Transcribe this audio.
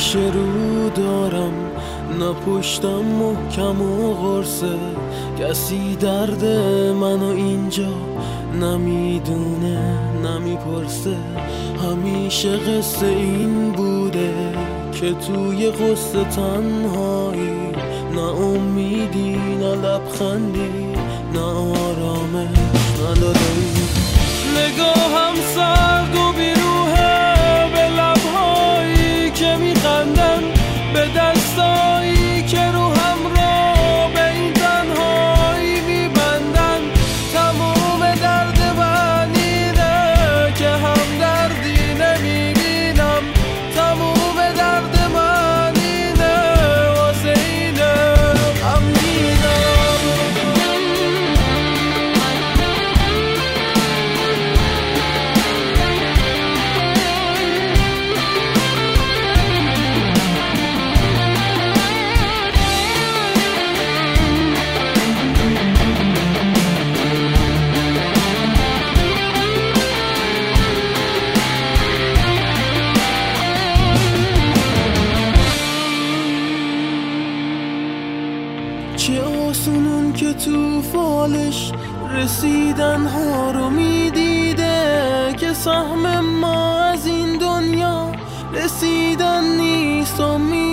همیشه رو دارم، نه پشتم محکم و قرصه. کسی درد منو اینجا نمیدونه نمیپرسه. همیشه قصه این بوده که توی قصه تنهایی، نه امیدی نه لبخندی نه آرامش نداری. نگاهم سرد و بیروحه به لبهایی که میخندن، به دستایی که رو هم را به این تنهایی میبندن. تموم درد من اینه که هم دردی نمیبینم. تموم درد من اینه واسه اینه غمگینم. چه آسونون که تو فالش رسیدن ها رو میدیده، که سهم ما از این دنیا رسیدن نیست و